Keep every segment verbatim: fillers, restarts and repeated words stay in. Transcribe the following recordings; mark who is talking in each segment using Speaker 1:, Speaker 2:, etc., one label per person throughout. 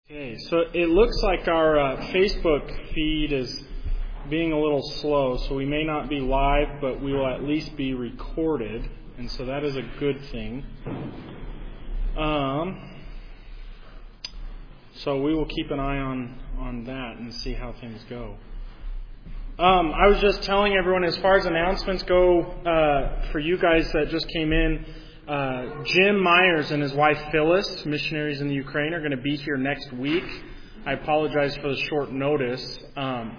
Speaker 1: Okay, so it looks like our uh, Facebook feed is being a little slow, so we may not be live, but we will at least be recorded, and so that is a good thing. Um, so we will keep an eye on, on that and see how things go. Um, I was just telling everyone, as far as announcements go, uh, for you guys that just came in, Uh, Jim Myers and his wife Phyllis, missionaries in the Ukraine, are going to be here next week. I apologize for the short notice. Um,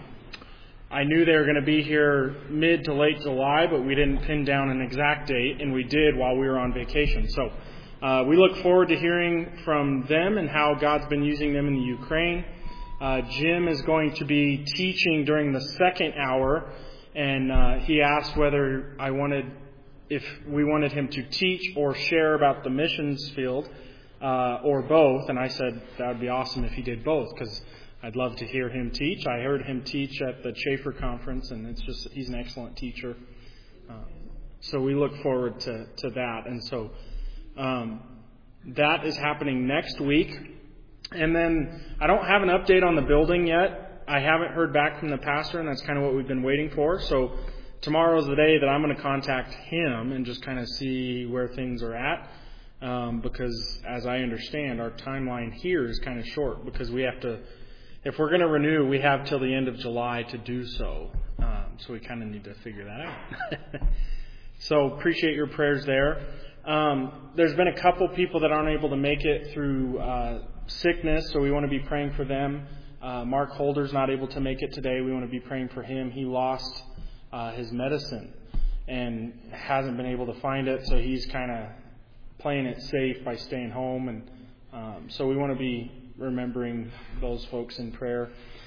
Speaker 1: I knew they were going to be here mid to late July, but we didn't pin down an exact date, and we did while we were on vacation. So uh, we look forward to hearing from them and how God's been using them in the Ukraine. Uh, Jim is going to be teaching during the second hour, and uh, he asked whether I wanted if we wanted him to teach or share about the missions field, uh, or both. And I said that would be awesome if he did both, because I'd love to hear him teach. I heard him teach at the Chafer Conference, and it's just he's an excellent teacher. Uh, so we look forward to, to that. And so um, that is happening next week. And then I don't have an update on the building yet. I haven't heard back from the pastor, and that's kind of what we've been waiting for. So tomorrow's the day that I'm going to contact him and just kind of see where things are at, um, because as I understand, our timeline here is kind of short because we have to, if we're going to renew, we have till the end of July to do so. Um, so we kind of need to figure that out. So appreciate your prayers there. Um, there's been a couple people that aren't able to make it through uh, sickness, so we want to be praying for them. Uh, Mark Holder's not able to make it today. We want to be praying for him. He lost Uh, his medicine and hasn't been able to find it, so he's kind of playing it safe by staying home, and um, so we want to be remembering those folks in prayer.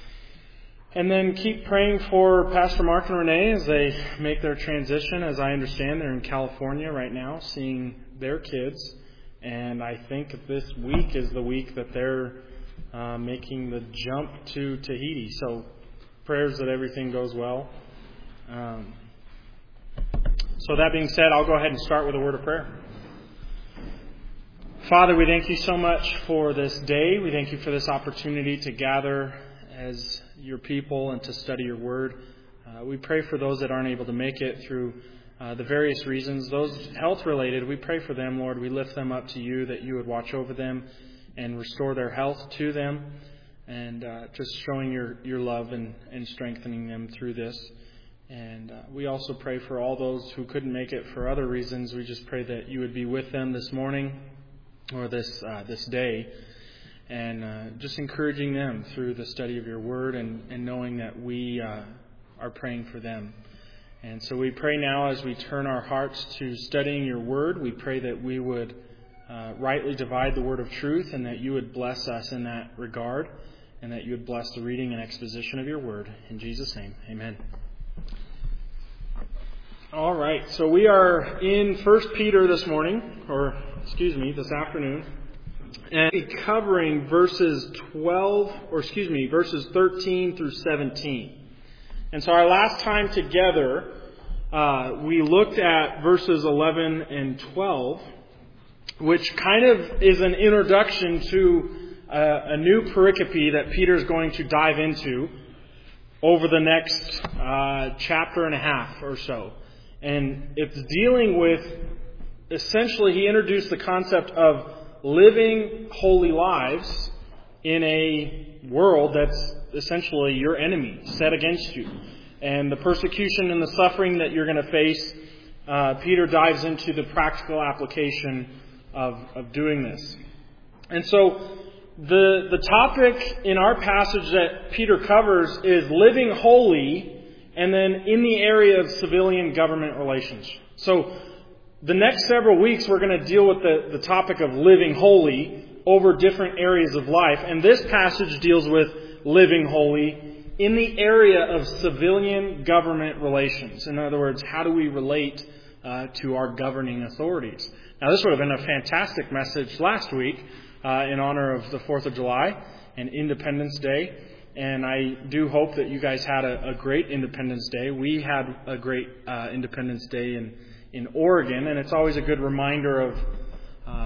Speaker 1: And then keep praying for Pastor Mark and Renee as they make their transition. As I understand, they're in California right now seeing their kids, and I think this week is the week that they're uh, making the jump to Tahiti. So prayers that everything goes well. Um, so that being said, I'll go ahead and start with a word of prayer. Father, we thank you so much for this day. We thank you for this opportunity to gather as your people and to study your word. Uh, we pray for those that aren't able to make it through uh, the various reasons. Those health related, we pray for them, Lord. We lift them up to you, that you would watch over them and restore their health to them, and uh, just showing your, your love and, and strengthening them through this. And uh, we also pray for all those who couldn't make it for other reasons. We just pray that you would be with them this morning or this uh, this day, and uh, just encouraging them through the study of your word, and, and knowing that we uh, are praying for them. And so we pray now, as we turn our hearts to studying your word, we pray that we would uh, rightly divide the word of truth, and that you would bless us in that regard, and that you would bless the reading and exposition of your word. In Jesus' name, amen. All right, so we are in First Peter this morning, or excuse me, this afternoon, and covering verses twelve, or excuse me, verses thirteen through seventeen. And so our last time together, uh, we looked at verses eleven and twelve, which kind of is an introduction to uh, a new pericope that Peter's going to dive into over the next uh, chapter and a half or so. And it's dealing with, essentially, he introduced the concept of living holy lives in a world that's essentially your enemy, set against you. And the persecution and the suffering that you're going to face, uh, Peter dives into the practical application of, of doing this. And so the, the topic in our passage that Peter covers is living holy, and then in the area of civilian government relations. So the next several weeks we're going to deal with the, the topic of living holy over different areas of life. And this passage deals with living holy in the area of civilian government relations. In other words, how do we relate uh, to our governing authorities? Now, this would have been a fantastic message last week uh, in honor of the fourth of July and Independence Day. And I do hope that you guys had a, a great Independence Day. We had a great uh, Independence Day in, in Oregon, and it's always a good reminder of uh,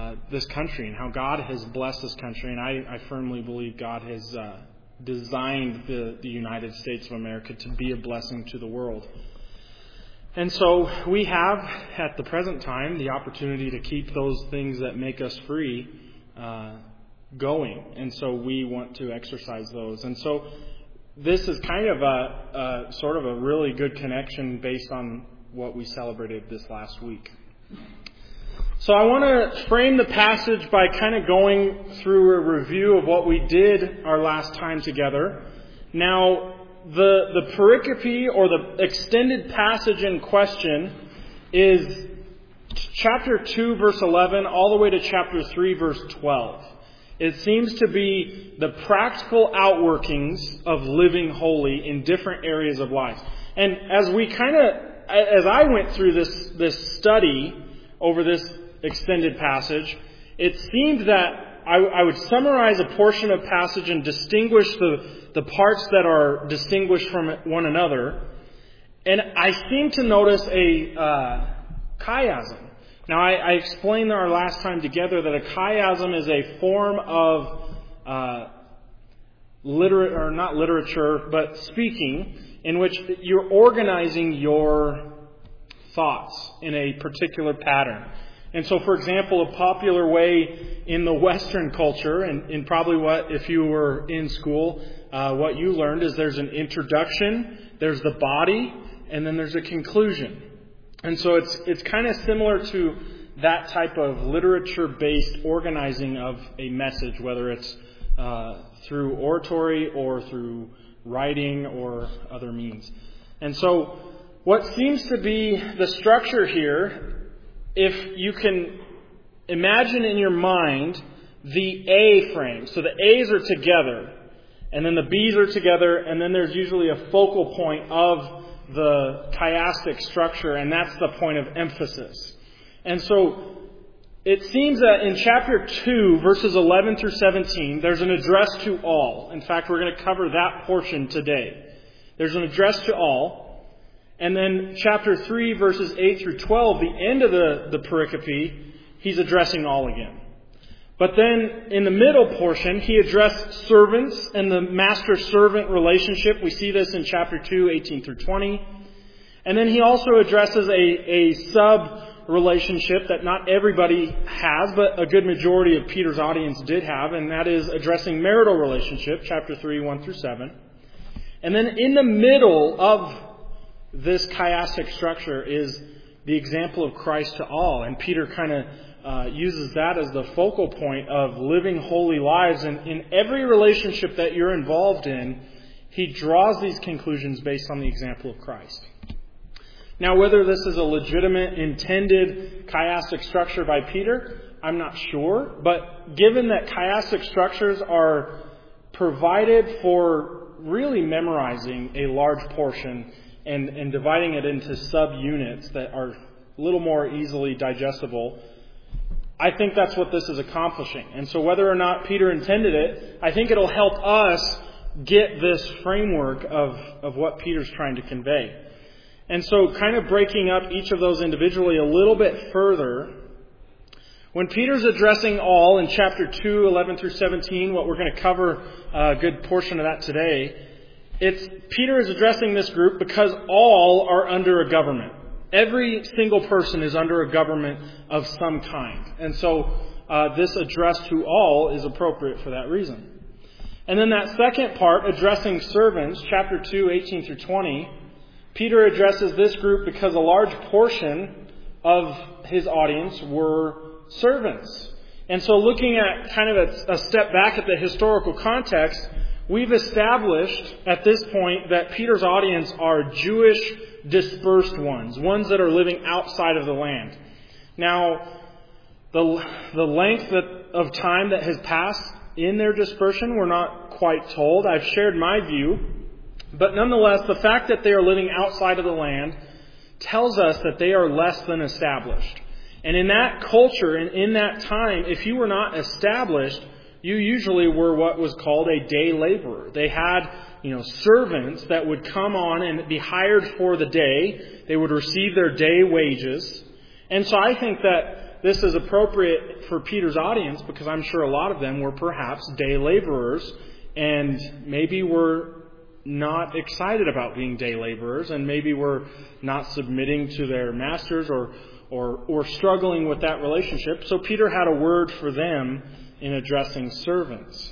Speaker 1: uh, this country and how God has blessed this country. And I, I firmly believe God has uh, designed the, the United States of America to be a blessing to the world. And so we have, at the present time, the opportunity to keep those things that make us free uh, going. And so we want to exercise those. And so this is kind of a, a sort of a really good connection based on what we celebrated this last week. So I want to frame the passage by kind of going through a review of what we did our last time together. Now, the the pericope or the extended passage in question is chapter two, verse eleven, all the way to chapter three, verse twelve. It seems to be the practical outworkings of living holy in different areas of life. And as we kind of, as I went through this this study over this extended passage, it seemed that I, I would summarize a portion of passage and distinguish the, the parts that are distinguished from one another. And I seem to notice a uh, chiasm. Now, I, I explained our last time together that a chiasm is a form of uh, liter- or not literature, but speaking, in which you're organizing your thoughts in a particular pattern. And so, for example, a popular way in the Western culture, and, and probably what, if you were in school, uh, what you learned is there's an introduction, there's the body, and then there's a conclusion. And so it's it's kind of similar to that type of literature-based organizing of a message, whether it's uh, through oratory or through writing or other means. And so what seems to be the structure here, if you can imagine in your mind the A frame. So the A's are together, and then the B's are together, and then there's usually a focal point of the chiastic structure, and that's the point of emphasis. And so it seems that in chapter two, verses eleven through seventeen, there's an address to all. In fact, we're going to cover that portion today. There's an address to all. And then chapter three, verses eight through twelve, the end of the, the pericope, he's addressing all again. But then in the middle portion, he addressed servants and the master-servant relationship. We see this in chapter two, eighteen through twenty. And then he also addresses a, a sub-relationship that not everybody has, but a good majority of Peter's audience did have, and that is addressing marital relationship, chapter three, one through seven. And then in the middle of this chiastic structure is the example of Christ to all. And Peter kind of uh, uses that as the focal point of living holy lives. And in every relationship that you're involved in, he draws these conclusions based on the example of Christ. Now, whether this is a legitimate, intended chiastic structure by Peter, I'm not sure. But given that chiastic structures are provided for really memorizing a large portion and, and dividing it into sub-units that are a little more easily digestible, I think that's what this is accomplishing. And so whether or not Peter intended it, I think it'll help us get this framework of, of what Peter's trying to convey. And so kind of breaking up each of those individually a little bit further, when Peter's addressing all in chapter two, eleven through seventeen, what we're going to cover a good portion of that today, it's Peter is addressing this group because all are under a government. Every single person is under a government of some kind. And so uh, this address to all is appropriate for that reason. And then that second part, addressing servants, chapter two, eighteen through twenty, Peter addresses this group because a large portion of his audience were servants. And so looking at kind of a, a step back at the historical context, we've established at this point that Peter's audience are Jewish dispersed ones, ones that are living outside of the land. Now, the, the length that, of time that has passed in their dispersion, we're not quite told. I've shared my view. But nonetheless, the fact that they are living outside of the land tells us that they are less than established. And in that culture, and in that time, if you were not established, you usually were what was called a day laborer. They had, you know, servants that would come on and be hired for the day. They would receive their day wages. And so I think that this is appropriate for Peter's audience because I'm sure a lot of them were perhaps day laborers and maybe were not excited about being day laborers and maybe were not submitting to their masters or, or, or struggling with that relationship. So Peter had a word for them in addressing servants.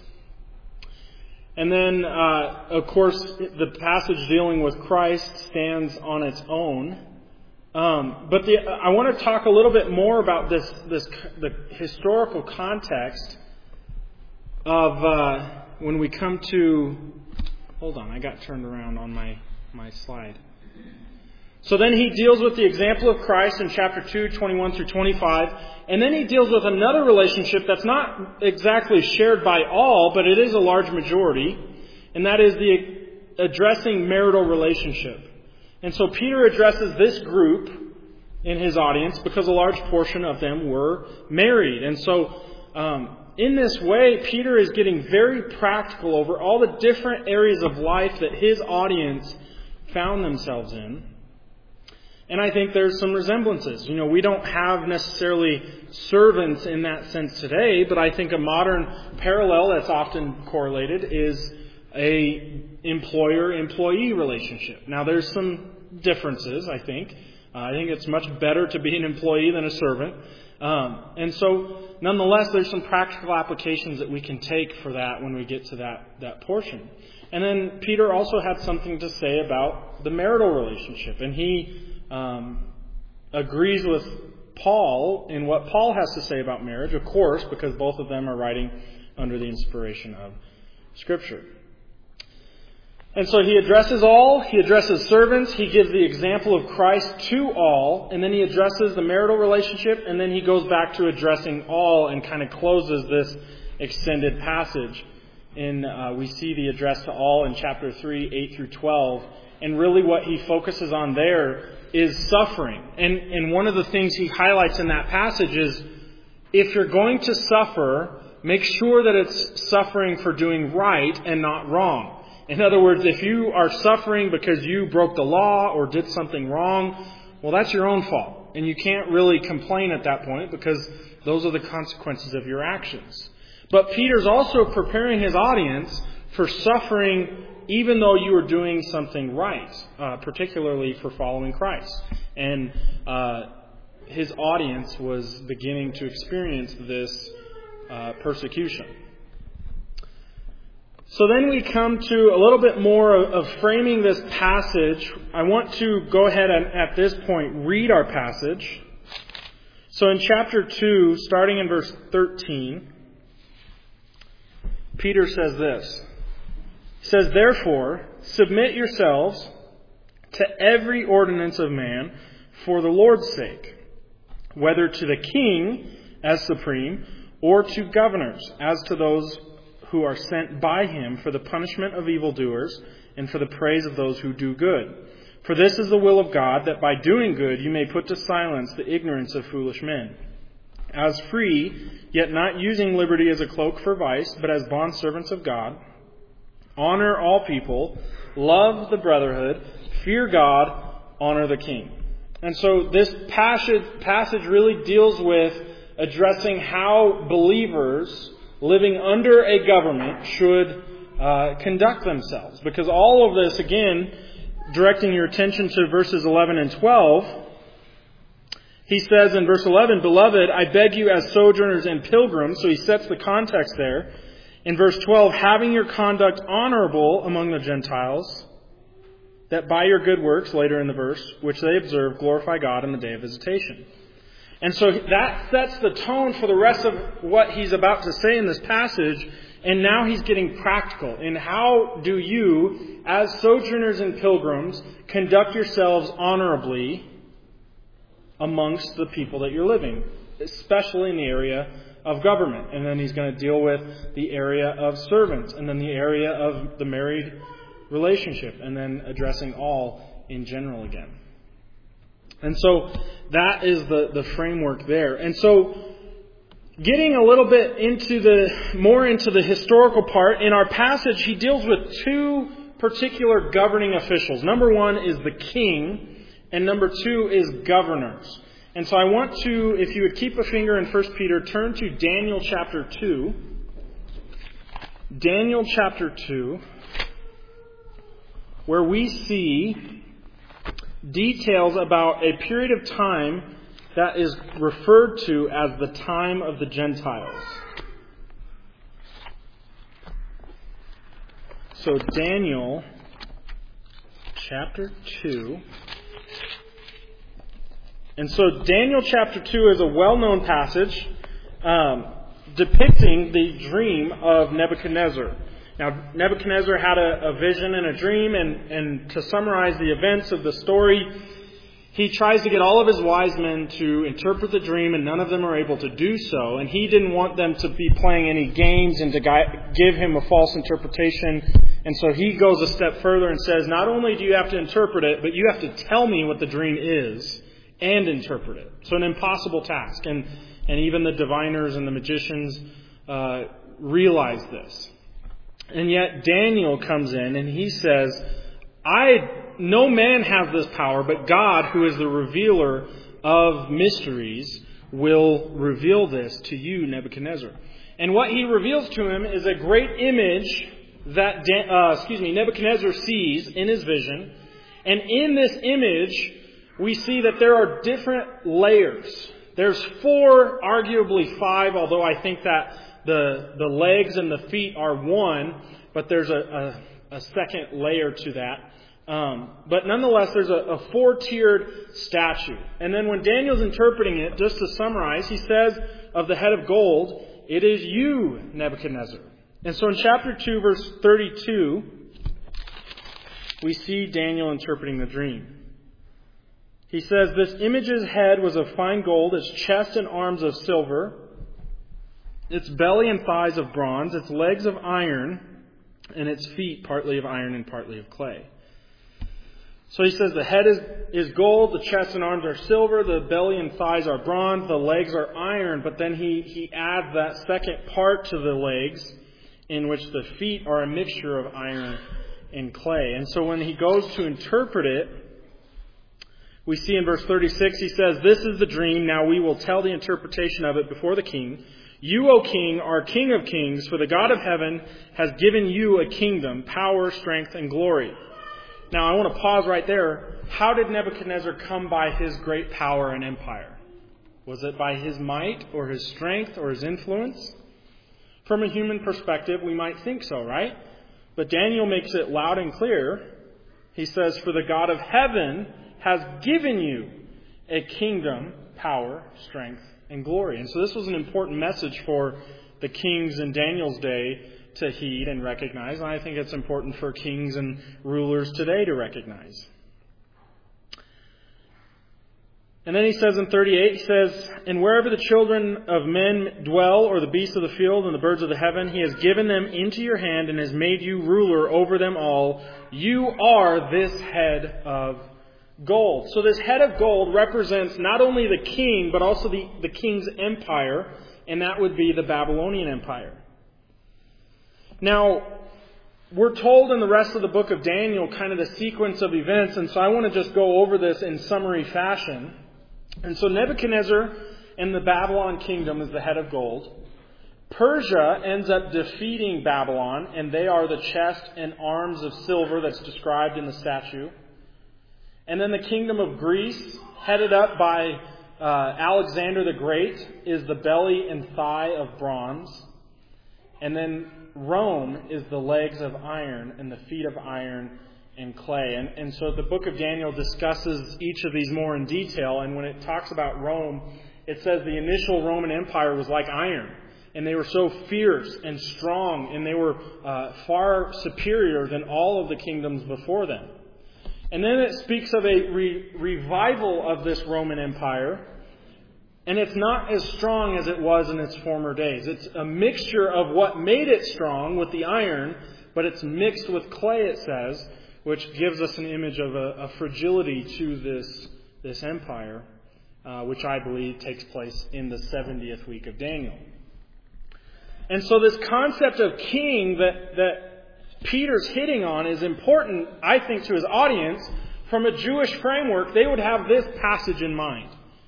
Speaker 1: And then, uh, of course, the passage dealing with Christ stands on its own. Um, but the, I want to talk a little bit more about this, this the historical context of uh, when we come to... Hold on, I got turned around on my, my slide. So then he deals with the example of Christ in chapter two, twenty-one through twenty-five. And then he deals with another relationship that's not exactly shared by all, but it is a large majority. And that is the addressing marital relationship. And so Peter addresses this group in his audience because a large portion of them were married. And so um, in this way, Peter is getting very practical over all the different areas of life that his audience found themselves in. And I think there's some resemblances. You know, we don't have necessarily servants in that sense today, but I think a modern parallel that's often correlated is a employer-employee relationship. Now, there's some differences, I think. Uh, I think it's much better to be an employee than a servant. Um, and so, nonetheless, there's some practical applications that we can take for that when we get to that, that portion. And then Peter also had something to say about the marital relationship. And he um, agrees with Paul in what Paul has to say about marriage, of course, because both of them are writing under the inspiration of Scripture. And so he addresses all, he addresses servants, he gives the example of Christ to all, and then he addresses the marital relationship, and then he goes back to addressing all and kind of closes this extended passage. In, uh, we see the address to all in chapter three, eight through twelve, and really what he focuses on there is suffering. And, and one of the things he highlights in that passage is, if you're going to suffer, make sure that it's suffering for doing right and not wrong. In other words, if you are suffering because you broke the law or did something wrong, well, that's your own fault. And you can't really complain at that point because those are the consequences of your actions. But Peter's also preparing his audience for suffering even though you are doing something right, uh, particularly for following Christ. And uh, his audience was beginning to experience this uh, persecution. So then we come to a little bit more of framing this passage. I want to go ahead and at this point read our passage. So in chapter two, starting in verse thirteen, Peter says this. He says, "Therefore, submit yourselves to every ordinance of man for the Lord's sake, whether to the king as supreme, or to governors as to those who are sent by him for the punishment of evildoers and for the praise of those who do good. For this is the will of God, that by doing good you may put to silence the ignorance of foolish men. As free, yet not using liberty as a cloak for vice, but as bondservants of God, honor all people, love the brotherhood, fear God, honor the king." And so this passage, passage really deals with addressing how believers living under a government should uh, conduct themselves. Because all of this, again, directing your attention to verses eleven and twelve, he says in verse eleven, "Beloved, I beg you as sojourners and pilgrims," so he sets the context there. In verse twelve, "having your conduct honorable among the Gentiles, that by your good works," later in the verse, "which they observe, glorify God in the day of visitation." And so that sets the tone for the rest of what he's about to say in this passage. And now he's getting practical in how do you, as sojourners and pilgrims, conduct yourselves honorably amongst the people that you're living, especially in the area of government. And then he's going to deal with the area of servants, and then the area of the married relationship, and then addressing all in general again. And so that is the, the framework there. And so getting a little bit into the more into the historical part, in our passage he deals with two particular governing officials. Number one is the king, and number two is governors. And so I want to, if you would keep a finger in First Peter, turn to Daniel chapter two. Daniel chapter two, where we see details about a period of time that is referred to as the time of the Gentiles. So Daniel chapter two. And so Daniel chapter two is a well-known passage um, depicting the dream of Nebuchadnezzar. Now, Nebuchadnezzar had a, a vision and a dream, and, and to summarize the events of the story, he tries to get all of his wise men to interpret the dream, and none of them are able to do so. And he didn't want them to be playing any games and to give him a false interpretation. And so he goes a step further and says, not only do you have to interpret it, but you have to tell me what the dream is and interpret it. So an impossible task. And, and even the diviners and the magicians uh, realize this. And yet Daniel comes in and he says, I, no man has this power, but God, who is the revealer of mysteries, will reveal this to you, Nebuchadnezzar. And what he reveals to him is a great image that uh, excuse me, Nebuchadnezzar sees in his vision. And in this image, we see that there are different layers. There's four, arguably five, although I think that the the legs and the feet are one, but there's a, a, a second layer to that. Um, but nonetheless, there's a, a four-tiered statue. And then when Daniel's interpreting it, just to summarize, he says of the head of gold, it is you, Nebuchadnezzar. And so in chapter two, verse thirty-two, we see Daniel interpreting the dream. He says, this image's head was of fine gold, its chest and arms of silver, its belly and thighs of bronze, its legs of iron, and its feet partly of iron and partly of clay. So he says the head is, is gold, the chest and arms are silver, the belly and thighs are bronze, the legs are iron, but then he, he adds that second part to the legs, in which the feet are a mixture of iron and clay. And so when he goes to interpret it, we see in verse thirty-six, he says, this is the dream, now we will tell the interpretation of it before the king. You, O king, are king of kings, for the God of heaven has given you a kingdom, power, strength, and glory. Now, I want to pause right there. How did Nebuchadnezzar come by his great power and empire? Was it by his might or his strength or his influence? From a human perspective, we might think so, right? But Daniel makes it loud and clear. He says, for the God of heaven has given you a kingdom, power, strength, and glory. And so this was an important message for the kings in Daniel's day to heed and recognize. And I think it's important for kings and rulers today to recognize. And then he says in thirty-eight, he says, and wherever the children of men dwell, or the beasts of the field and the birds of the heaven, he has given them into your hand and has made you ruler over them all. You are this head of gold. So this head of gold represents not only the king, but also the, the king's empire, and that would be the Babylonian Empire. Now, we're told in the rest of the book of Daniel kind of the sequence of events, and so I want to just go over this in summary fashion. And so Nebuchadnezzar and the Babylon kingdom is the head of gold. Persia ends up defeating Babylon, and they are the chest and arms of silver that's described in the statue. And then the kingdom of Greece, headed up by uh, Alexander the Great, is the belly and thigh of bronze. And then Rome is the legs of iron and the feet of iron and clay. And, and so the book of Daniel discusses each of these more in detail. And when it talks about Rome, it says the initial Roman Empire was like iron. And they were so fierce and strong, and they were uh, far superior than all of the kingdoms before them. And then it speaks of a re- revival of this Roman Empire. And it's not as strong as it was in its former days. It's a mixture of what made it strong with the iron, but it's mixed with clay, it says, which gives us an image of a, a fragility to this, this empire, uh, which I believe takes place in the seventieth week of Daniel. And so this concept of king that, that Peter's hitting on is important, I think, to his audience. From a Jewish framework, they would have this passage in mind.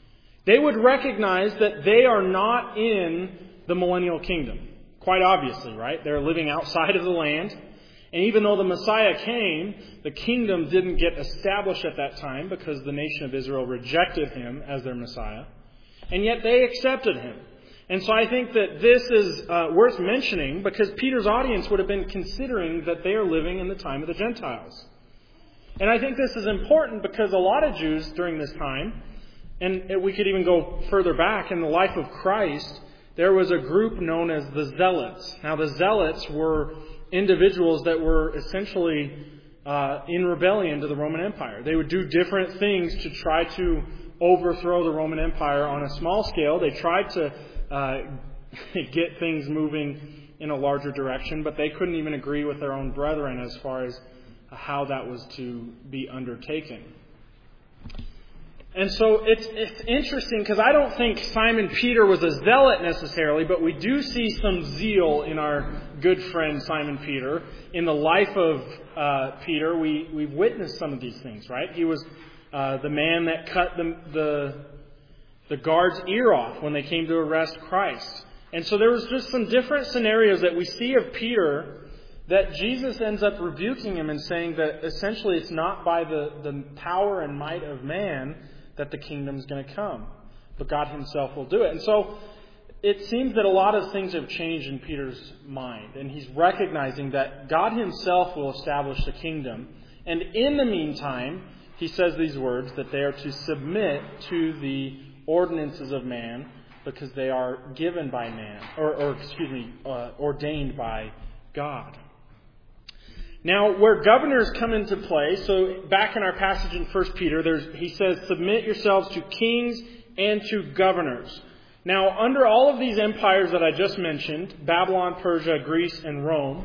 Speaker 1: they would recognize that they are not in the millennial kingdom. Quite obviously, right? They're living outside of the land. And even though the Messiah came, the kingdom didn't get established at that time because the nation of Israel rejected him as their Messiah. And yet they accepted him. And so I think that this is uh, worth mentioning because Peter's audience would have been considering that they are living in the time of the Gentiles. And I think this is important because a lot of Jews during this time, and we could even go further back in the life of Christ, there was a group known as the Zealots. Now the Zealots were individuals that were essentially uh, in rebellion to the Roman Empire. They would do different things to try to overthrow the Roman Empire on a small scale. They tried to uh, get things moving in a larger direction, but they couldn't even agree with their own brethren as far as how that was to be undertaken. And so it's, it's interesting because I don't think Simon Peter was a zealot necessarily, but we do see some zeal in our good friend Simon Peter. In the life of uh, Peter, we, we've witnessed some of these things, right? He was uh, the man that cut the, the, the guard's ear off when they came to arrest Christ. And so there was just some different scenarios that we see of Peter that Jesus ends up rebuking him and saying that essentially it's not by the, the power and might of man that the kingdom is going to come, but God himself will do it. And so it seems that a lot of things have changed in Peter's mind, and he's recognizing that God himself will establish the kingdom. And in the meantime, he says these words, that they are to submit to the ordinances of man because they are given by man, or, or excuse me, uh, ordained by God. Now, where governors come into play, so back in our passage in First Peter, there's, he says, submit yourselves to kings and to governors. Now, under all of these empires that I just mentioned, Babylon, Persia, Greece, and Rome,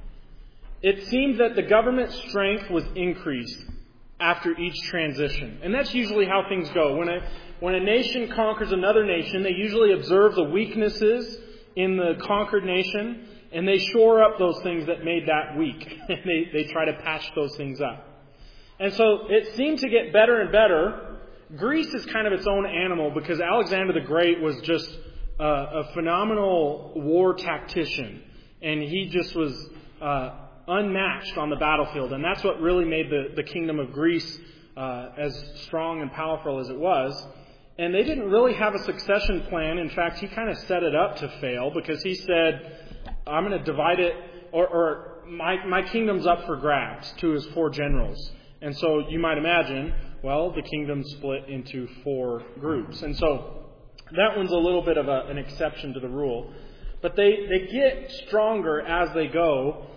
Speaker 1: it seemed that the government strength was increased after each transition. And that's usually how things go. When a, when a nation conquers another nation, they usually observe the weaknesses in the conquered nation, and they shore up those things that made that weak. And they, they try to patch those things up. And so it seemed to get better and better. Greece is kind of its own animal because Alexander the Great was just uh, a phenomenal war tactician. And he just was uh, unmatched on the battlefield. And that's what really made the, the kingdom of Greece uh, as strong and powerful as it was. And they didn't really have a succession plan. In fact, he kind of set it up to fail because he said, I'm going to divide it, or, or my, my kingdom's up for grabs to his four generals. And so you might imagine, well, the kingdom split into four groups. And so that one's a little bit of a, an exception to the rule. But they, they get stronger as they go.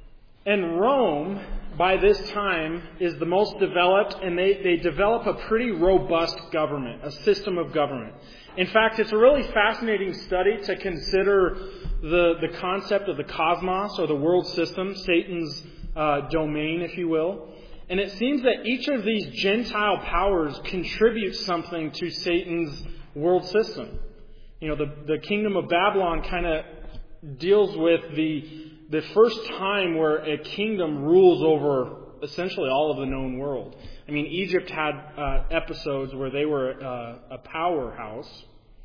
Speaker 1: And Rome, by this time, is the most developed, and they, they develop a pretty robust government, a system of government. In fact, it's a really fascinating study to consider the, the concept of the cosmos, or the world system, Satan's uh, domain, if you will. And it seems that each of these Gentile powers contributes something to Satan's world system. You know, the, the kingdom of Babylon kind of deals with the the first time where a kingdom rules over essentially all of the known world. I mean, Egypt had uh, episodes where they were uh, a powerhouse,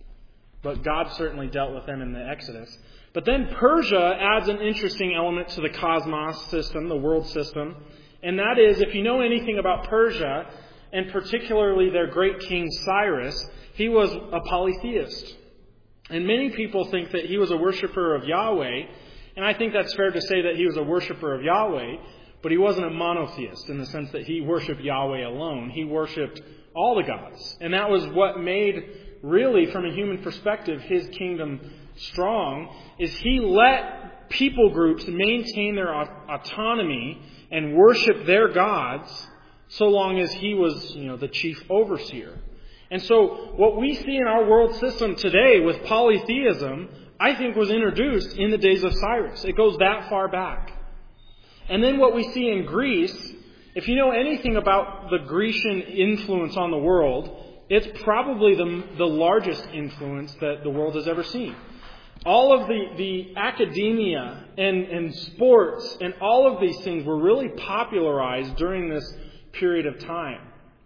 Speaker 1: but God certainly dealt with them in the Exodus. But then Persia adds an interesting element to the cosmos system, the world system. And that is, if you know anything about Persia, and particularly their great king Cyrus, he was a polytheist. And many people think that he was a worshiper of Yahweh. And I think that's fair to say that he was a worshiper of Yahweh, but he wasn't a monotheist in the sense that he worshipped Yahweh alone. He worshipped all the gods. And that was what made, really, from a human perspective, his kingdom strong, is he let people groups maintain their autonomy and worship their gods so long as he was, you know, the chief overseer. And so what we see in our world system today with polytheism, I think, was introduced in the days of Cyrus. It goes that far back. And then what we see in Greece, if you know anything about the Grecian influence on the world, it's probably the, the largest influence that the world has ever seen. All of the, the academia and, and sports and all of these things were really popularized during this period of time.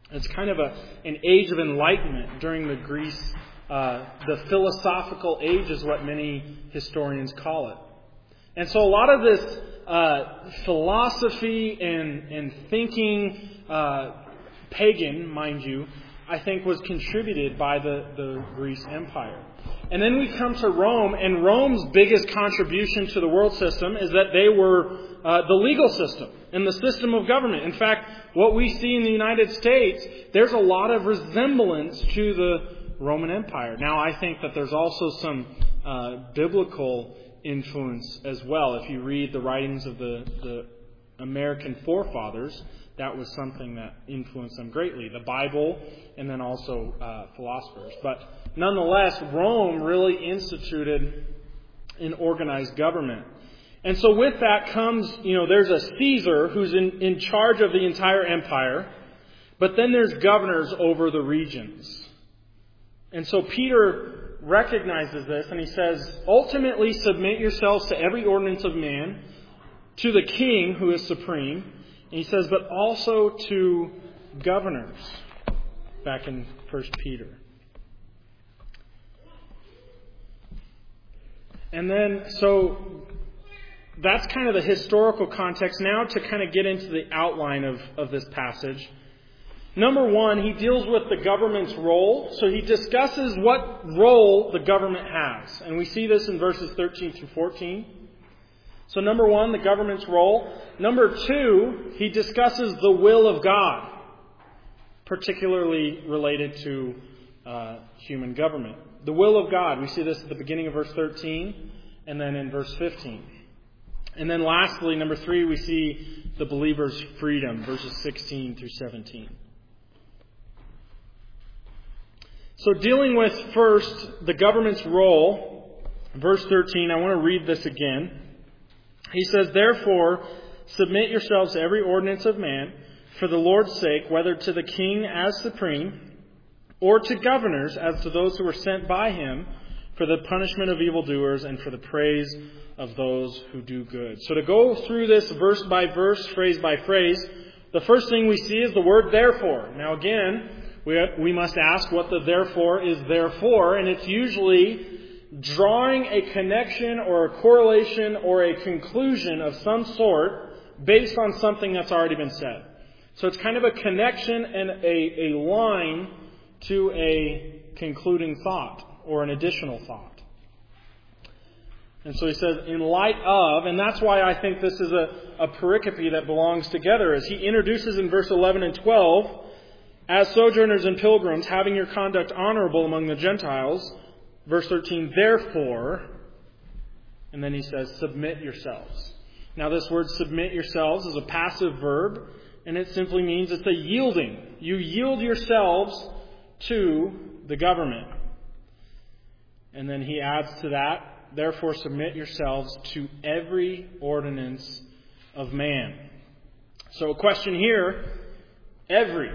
Speaker 1: It's kind of a an age of enlightenment during the Greece, uh, the philosophical age is what many historians call it. And so a lot of this uh, philosophy and, and thinking, uh, pagan, mind you, I think was contributed by the, the Greece Empire. And then we come to Rome, and Rome's biggest contribution to the world system is that they were uh, the legal system and the system of government. In fact, what we see in the United States, there's a lot of resemblance to the Roman Empire. Now, I think that there's also some uh, biblical influence as well. If you read the writings of the, the American forefathers, that was something that influenced them greatly. The Bible, and then also uh, philosophers. But nonetheless, Rome really instituted an organized government. And so with that comes, you know, there's a Caesar who's in, in charge of the entire empire. But then there's governors over the regions. And so Peter recognizes this, and he says, ultimately submit yourselves to every ordinance of man, to the king who is supreme. And he says, but also to governors, back in First Peter. And then, so that's kind of the historical context. Now to kind of get into the outline of, of this passage. Number one, he deals with the government's role. So he discusses what role the government has. And we see this in verses thirteen through fourteen. So number one, the government's role. Number two, he discusses the will of God, particularly related to uh, human government. The will of God. We see this at the beginning of verse thirteen and then in verse fifteen. And then lastly, number three, we see the believer's freedom, verses sixteen through seventeen. So dealing with first the government's role, verse thirteen, I want to read this again. He says, therefore, submit yourselves to every ordinance of man for the Lord's sake, whether to the king as supreme, or to governors as to those who are sent by him, for the punishment of evildoers and for the praise of those who do good. So to go through this verse by verse, phrase by phrase, the first thing we see is the word therefore. Now again, we we must ask what the therefore is there for, and it's usually drawing a connection or a correlation or a conclusion of some sort based on something that's already been said. So it's kind of a connection and a, a line to a concluding thought or an additional thought. And so he says, in light of, and that's why I think this is a, a pericope that belongs together, as he introduces in verse eleven and twelve, as sojourners and pilgrims, having your conduct honorable among the Gentiles. Verse thirteen, therefore, and then he says, submit yourselves. Now this word submit yourselves is a passive verb, and it simply means it's a yielding. You yield yourselves to the government. And then he adds to that, therefore submit yourselves to every ordinance of man. So a question here, every.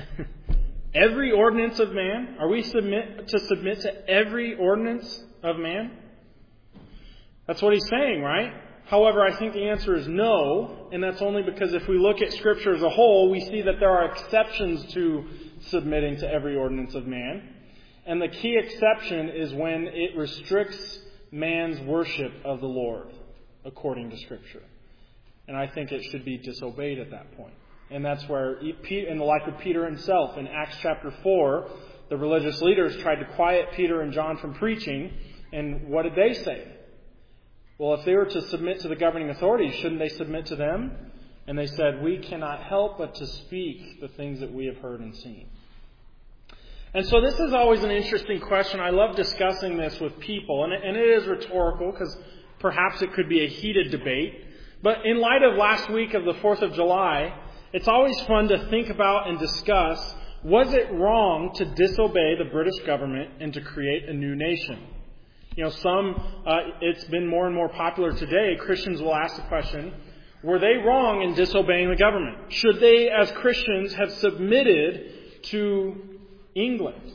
Speaker 1: Every ordinance of man? Are we submit to submit to every ordinance of man? That's what he's saying, right? However, I think the answer is no, and that's only because if we look at Scripture as a whole, we see that there are exceptions to submitting to every ordinance of man. And the key exception is when it restricts man's worship of the Lord, according to Scripture. And I think it should be disobeyed at that point. And that's where, in the life of Peter himself, in Acts chapter four, the religious leaders tried to quiet Peter and John from preaching. And what did they say? Well, if they were to submit to the governing authorities, shouldn't they submit to them? And they said, we cannot help but to speak the things that we have heard and seen. And so this is always an interesting question. I love discussing this with people. And it is rhetorical because perhaps it could be a heated debate. But in light of last week of the fourth of July, it's always fun to think about and discuss, was it wrong to disobey the British government and to create a new nation? You know, some, uh, it's been more and more popular today. Christians will ask the question, were they wrong in disobeying the government? Should they, as Christians, have submitted to England?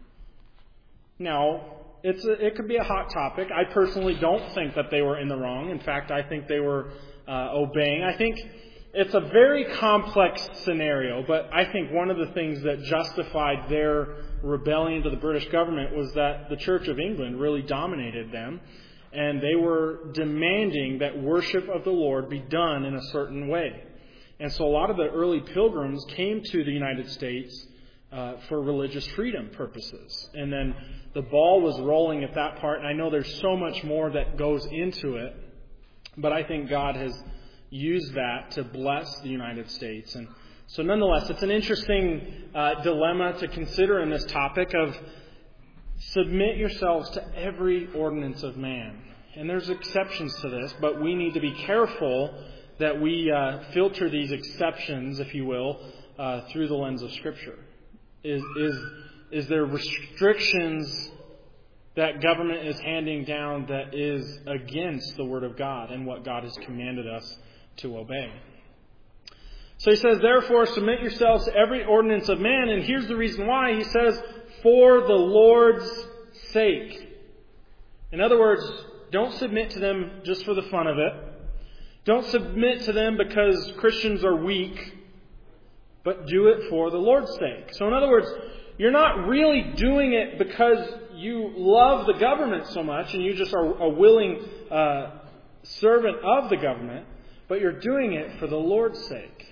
Speaker 1: Now, it's a, it could be a hot topic. I personally don't think that they were in the wrong. In fact, I think they were uh, obeying. I think it's a very complex scenario, but I think one of the things that justified their rebellion to the British government was that the Church of England really dominated them, and they were demanding that worship of the Lord be done in a certain way. And so a lot of the early pilgrims came to the United States uh, for religious freedom purposes. And then the ball was rolling at that part, and I know there's so much more that goes into it, but I think God has used that to bless the United States. And so nonetheless, it's an interesting uh, dilemma to consider in this topic of submit yourselves to every ordinance of man. And there's exceptions to this, but we need to be careful that we uh, filter these exceptions, if you will, uh, through the lens of Scripture. Is, is, is there restrictions that government is handing down that is against the Word of God and what God has commanded us to obey? So he says, therefore, submit yourselves to every ordinance of man. And here's the reason why. He says, for the Lord's sake. In other words, don't submit to them just for the fun of it. Don't submit to them because Christians are weak, but do it for the Lord's sake. So in other words, you're not really doing it because you love the government so much and you just are a willing uh, servant of the government, but you're doing it for the Lord's sake.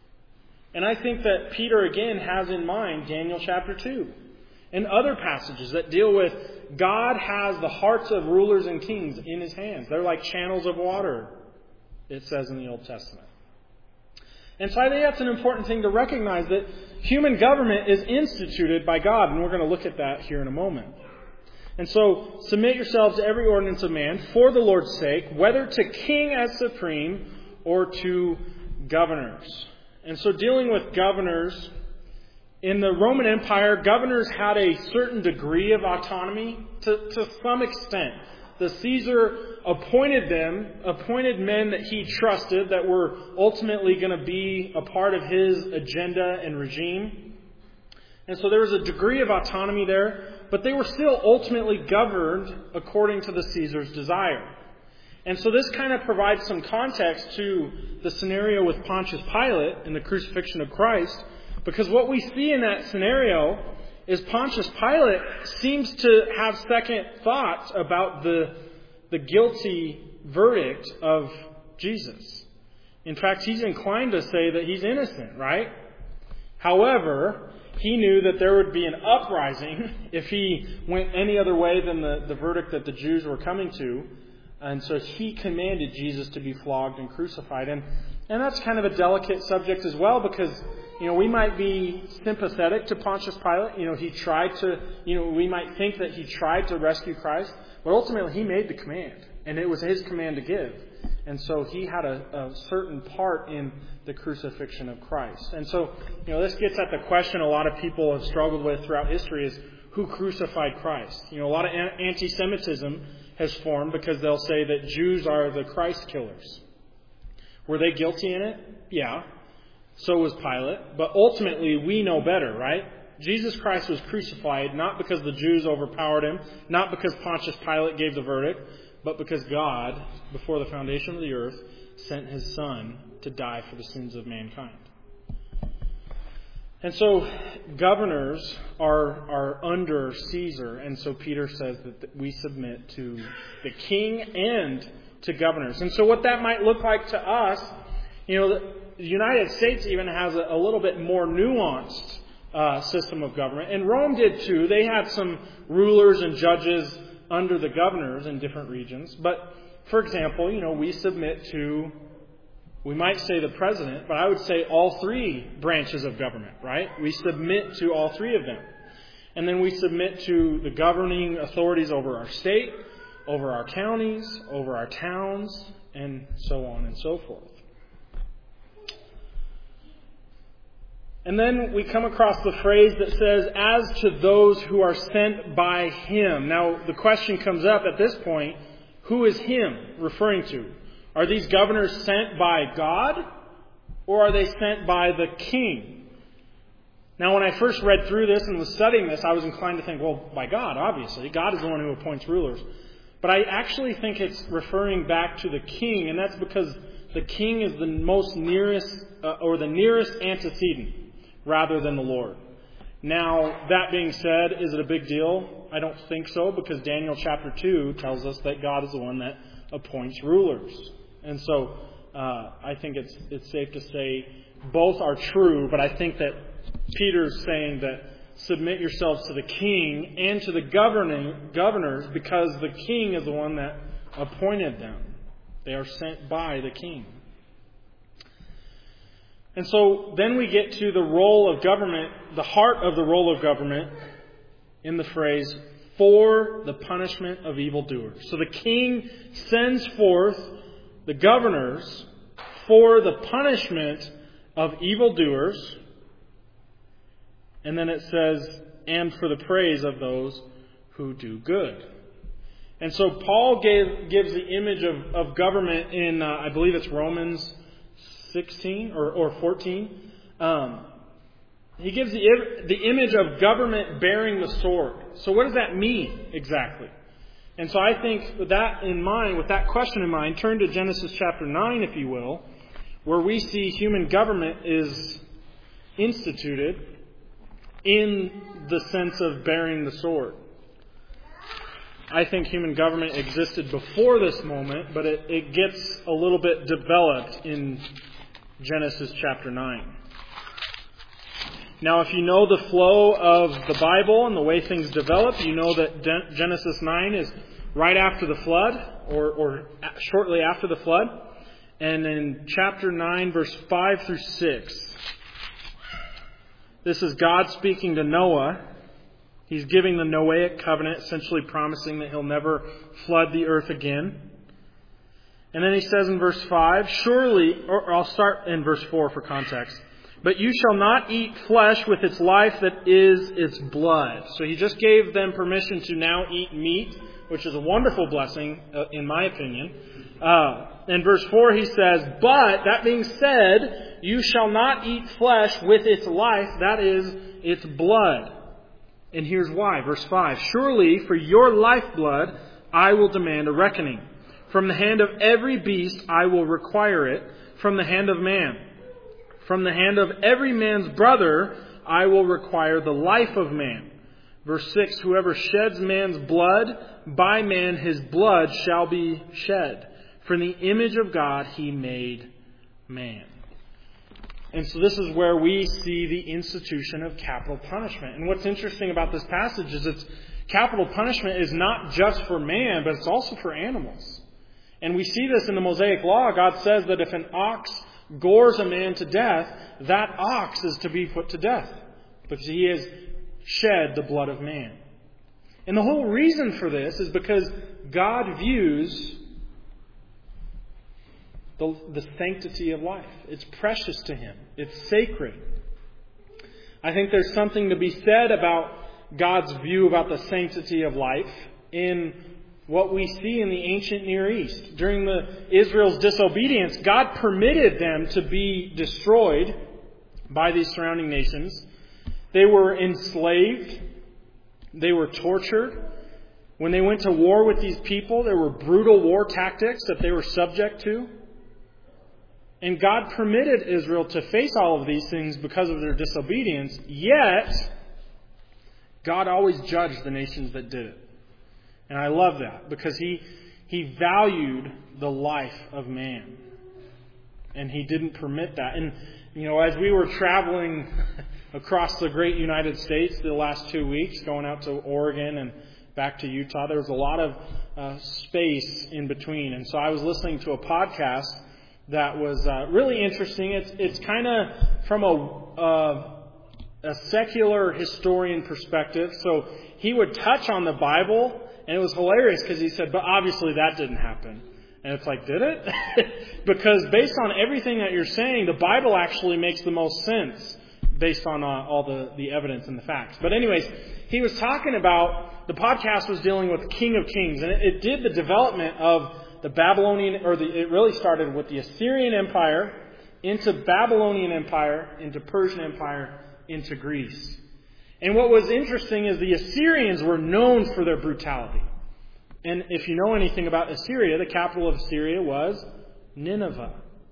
Speaker 1: And I think that Peter again has in mind Daniel chapter two and other passages that deal with God has the hearts of rulers and kings in His hands. They're like channels of water, it says in the Old Testament. And so I think that's an important thing to recognize, that human government is instituted by God, and we're going to look at that here in a moment. And so, submit yourselves to every ordinance of man for the Lord's sake, whether to king as supreme or to governors. And so, dealing with governors, in the Roman Empire, governors had a certain degree of autonomy to, to some extent. The Caesar appointed them, appointed men that he trusted that were ultimately going to be a part of his agenda and regime. And so there was a degree of autonomy there, but they were still ultimately governed according to the Caesar's desire. And so this kind of provides some context to the scenario with Pontius Pilate and the crucifixion of Christ, because what we see in that scenario is Pontius Pilate seems to have second thoughts about the, the guilty verdict of Jesus. In fact, he's inclined to say that he's innocent, right? However, he knew that there would be an uprising if he went any other way than the, the verdict that the Jews were coming to. And so he commanded Jesus to be flogged and crucified. And, and that's kind of a delicate subject as well, because, you know, we might be sympathetic to Pontius Pilate. You know, he tried to, you know, we might think that he tried to rescue Christ, but ultimately he made the command, and it was his command to give. And so he had a, a certain part in the crucifixion of Christ. And so, you know, this gets at the question a lot of people have struggled with throughout history is, who crucified Christ? You know, a lot of anti-Semitism has formed because they'll say that Jews are the Christ killers. Were they guilty in it? Yeah. So was Pilate. But ultimately, we know better, right? Jesus Christ was crucified not because the Jews overpowered him, not because Pontius Pilate gave the verdict, but because God, before the foundation of the earth, sent His Son to die for the sins of mankind. And so governors are, are under Caesar, and so Peter says that we submit to the king and to governors. And so what that might look like to us, you know, the United States even has a, a little bit more nuanced uh, system of government. And Rome did too. They had some rulers and judges under the governors in different regions. But, for example, you know, we submit to, we might say the president, but I would say all three branches of government, right? We submit to all three of them. And then we submit to the governing authorities over our state, over our counties, over our towns, and so on and so forth. And then we come across the phrase that says, as to those who are sent by Him. Now, the question comes up at this point, who is Him referring to? Are these governors sent by God, or are they sent by the king? Now, when I first read through this and was studying this, I was inclined to think, well, by God, obviously. God is the one who appoints rulers. But I actually think it's referring back to the king, and that's because the king is the most nearest, uh, or the nearest antecedent, rather than the Lord. Now, that being said, is it a big deal? I don't think so, because Daniel chapter two tells us that God is the one that appoints rulers. And so, uh, I think it's it's safe to say both are true, but I think that Peter's saying that submit yourselves to the king and to the governing governors, because the king is the one that appointed them. They are sent by the king. And so then we get to the role of government, the heart of the role of government, in the phrase, for the punishment of evildoers. So the king sends forth the governors for the punishment of evildoers. And then it says, and for the praise of those who do good. And so Paul gave, gives the image of, of government in, uh, I believe it's Romans sixteen or, or fourteen. Um, he gives the, the image of government bearing the sword. So what does that mean exactly? And so I think with that in mind, with that question in mind, turn to Genesis chapter nine, if you will, where we see human government is instituted in the sense of bearing the sword. I think human government existed before this moment, but it, it gets a little bit developed in Genesis chapter nine. Now, if you know the flow of the Bible and the way things develop, you know that Genesis nine is right after the flood, or, or shortly after the flood. And in chapter nine, verse five through six, this is God speaking to Noah. He's giving the Noahic covenant, essentially promising that he'll never flood the earth again. And then he says in verse five, surely, or I'll start in verse four for context, but you shall not eat flesh with its life that is its blood. So he just gave them permission to now eat meat, which is a wonderful blessing, uh, in my opinion. Uh, in verse four he says, but, that being said, you shall not eat flesh with its life, that is, its blood. And here's why. Verse five, surely for your lifeblood I will demand a reckoning. From the hand of every beast I will require it, from the hand of man. From the hand of every man's brother I will require the life of man. Verse six, whoever sheds man's blood, by man his blood shall be shed. For in the image of God he made man. And so this is where we see the institution of capital punishment. And what's interesting about this passage is it's capital punishment is not just for man, but it's also for animals. And we see this in the Mosaic Law. God says that if an ox gores a man to death, that ox is to be put to death, because he has shed the blood of man. And the whole reason for this is because God views The, the sanctity of life. It's precious to Him. It's sacred. I think there's something to be said about God's view about the sanctity of life in what we see in the ancient Near East. During the Israel's disobedience, God permitted them to be destroyed by these surrounding nations. They were enslaved. They were tortured. When they went to war with these people, there were brutal war tactics that they were subject to. And God permitted Israel to face all of these things because of their disobedience. Yet, God always judged the nations that did it. And I love that, because He He valued the life of man. And He didn't permit that. And, you know, as we were traveling across the great United States the last two weeks, going out to Oregon and back to Utah, there was a lot of uh, space in between. And so I was listening to a podcast that was uh, really interesting. It's it's kind of from a uh, a secular historian perspective. So he would touch on the Bible, and it was hilarious because he said, "But obviously that didn't happen." And it's like, did it? Because based on everything that you're saying, the Bible actually makes the most sense based on uh, all the, the evidence and the facts. But anyways, he was talking about, the podcast was dealing with King of Kings, and it, it did the development of the Babylonian, or the, it really started with the Assyrian Empire, into Babylonian Empire, into Persian Empire, into Greece. And what was interesting is the Assyrians were known for their brutality. And if you know anything about Assyria, the capital of Assyria was Nineveh.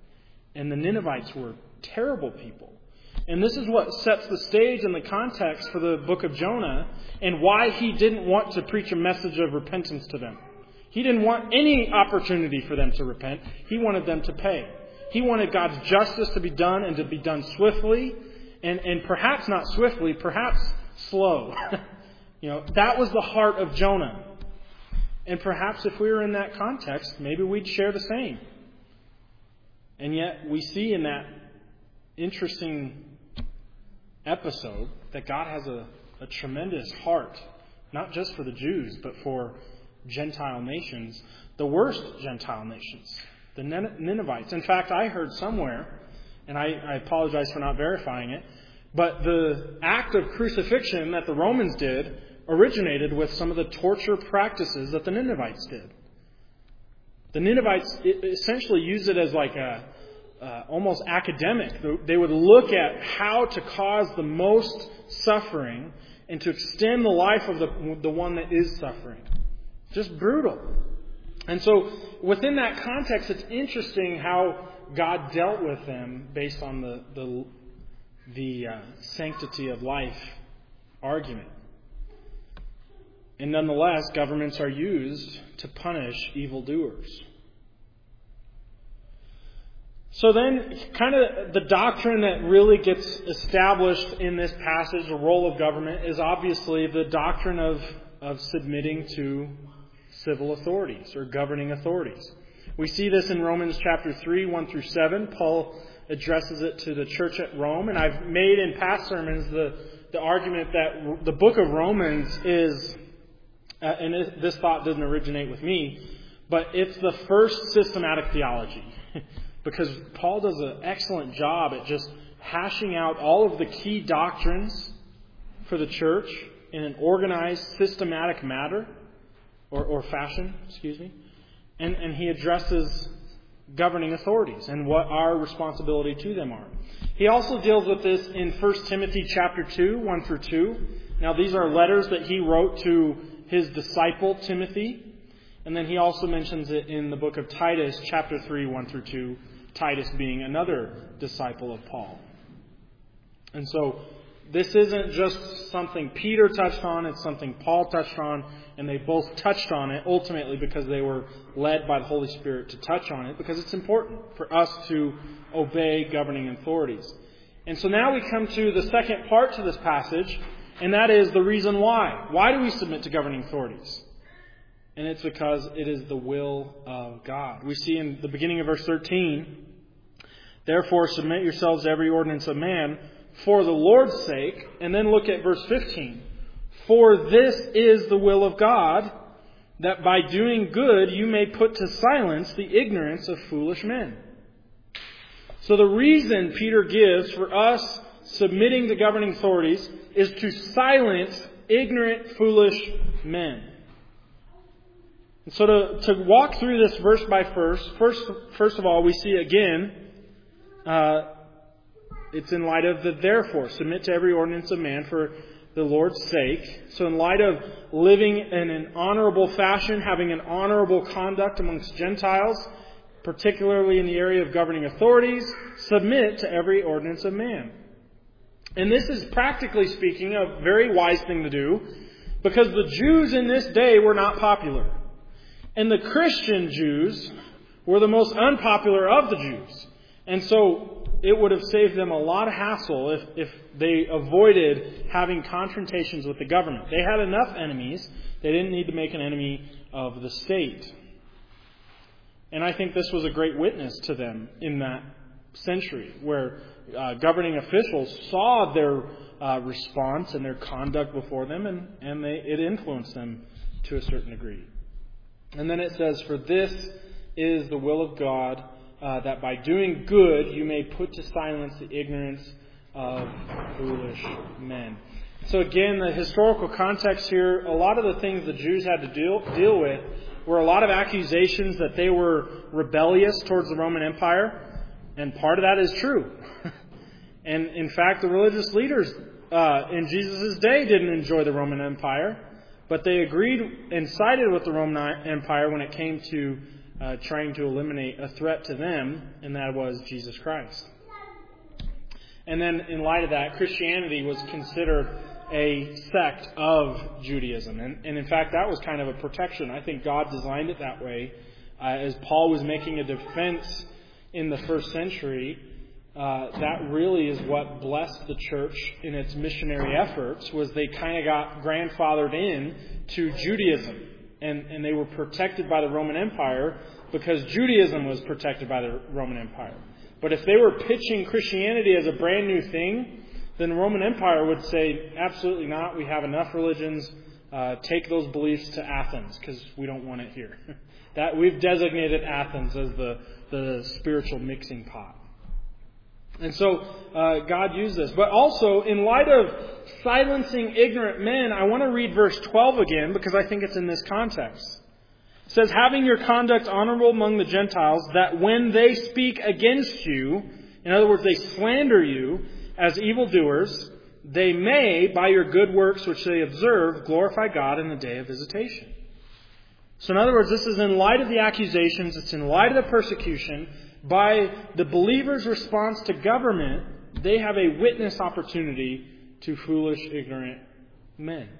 Speaker 1: And the Ninevites were terrible people. And this is what sets the stage and the context for the book of Jonah and why he didn't want to preach a message of repentance to them. He didn't want any opportunity for them to repent. He wanted them to pay. He wanted God's justice to be done and to be done swiftly, and, and perhaps not swiftly, perhaps slow. You know, that was the heart of Jonah. And perhaps if we were in that context, maybe we'd share the same. And yet we see in that interesting episode that God has a, a tremendous heart, not just for the Jews, but for Gentile nations, the worst Gentile nations, the Ninevites. In fact, I heard somewhere, and I, I apologize for not verifying it, but the act of crucifixion that the Romans did originated with some of the torture practices that the Ninevites did. The Ninevites essentially used it as like a uh, almost academic. They would look at how to cause the most suffering and to extend the life of the, the one that is suffering. Just brutal. And so within that context, it's interesting how God dealt with them based on the the, the uh, sanctity of life argument. And nonetheless, governments are used to punish evildoers. So then, kind of the doctrine that really gets established in this passage, the role of government, is obviously the doctrine of, of submitting to civil authorities or governing authorities. We see this in Romans chapter three, one through seven. Paul addresses it to the church at Rome. And I've made in past sermons the, the argument that the book of Romans is, uh, and this thought doesn't originate with me, but it's the first systematic theology. Because Paul does an excellent job at just hashing out all of the key doctrines for the church in an organized, systematic matter, or, or fashion, excuse me. And, and he addresses governing authorities and what our responsibility to them are. He also deals with this in First Timothy chapter two, one through two. Now, these are letters that he wrote to his disciple, Timothy. And then he also mentions it in the book of Titus, chapter three, one through two, Titus being another disciple of Paul. And so this isn't just something Peter touched on, it's something Paul touched on, and they both touched on it ultimately because they were led by the Holy Spirit to touch on it, because it's important for us to obey governing authorities. And so now we come to the second part to this passage, and that is the reason why. Why do we submit to governing authorities? And it's because it is the will of God. We see in the beginning of verse thirteen, therefore submit yourselves to every ordinance of man for the Lord's sake. And then look at verse fifteen. For this is the will of God, that by doing good you may put to silence the ignorance of foolish men. So the reason Peter gives for us submitting to governing authorities is to silence ignorant, foolish men. So to, to walk through this verse by verse, first, first of all, we see again, uh, it's in light of the therefore. Submit to every ordinance of man for the Lord's sake. So in light of living in an honorable fashion, having an honorable conduct amongst Gentiles, particularly in the area of governing authorities, submit to every ordinance of man. And this is, practically speaking, a very wise thing to do, because the Jews in this day were not popular. And the Christian Jews were the most unpopular of the Jews. And so it would have saved them a lot of hassle if, if they avoided having confrontations with the government. They had enough enemies. They didn't need to make an enemy of the state. And I think this was a great witness to them in that century, where uh, governing officials saw their uh, response and their conduct before them, and, and they, it influenced them to a certain degree. And then it says, for this is the will of God, uh, that by doing good you may put to silence the ignorance of foolish men. So again, the historical context here, a lot of the things the Jews had to deal, deal with were a lot of accusations that they were rebellious towards the Roman Empire. And part of that is true. And in fact, the religious leaders uh, in Jesus' day didn't enjoy the Roman Empire. But they agreed and sided with the Roman Empire when it came to uh, trying to eliminate a threat to them, and that was Jesus Christ. And then in light of that, Christianity was considered a sect of Judaism. And, and in fact, that was kind of a protection. I think God designed it that way. Uh, as Paul was making a defense in the first century, uh, that really is what blessed the church in its missionary efforts, was they kind of got grandfathered in to Judaism. And, and they were protected by the Roman Empire because Judaism was protected by the Roman Empire. But if they were pitching Christianity as a brand new thing, then the Roman Empire would say, absolutely not, we have enough religions, uh, take those beliefs to Athens, because we don't want it here. That we've designated Athens as the, the spiritual mixing pot. And so uh, God used this. But also, in light of silencing ignorant men, I want to read verse twelve again, because I think it's in this context. It says, having your conduct honorable among the Gentiles, that when they speak against you, in other words, they slander you as evildoers, they may, by your good works which they observe, glorify God in the day of visitation. So in other words, this is in light of the accusations, it's in light of the persecution. By the believer's response to government, they have a witness opportunity to foolish, ignorant men.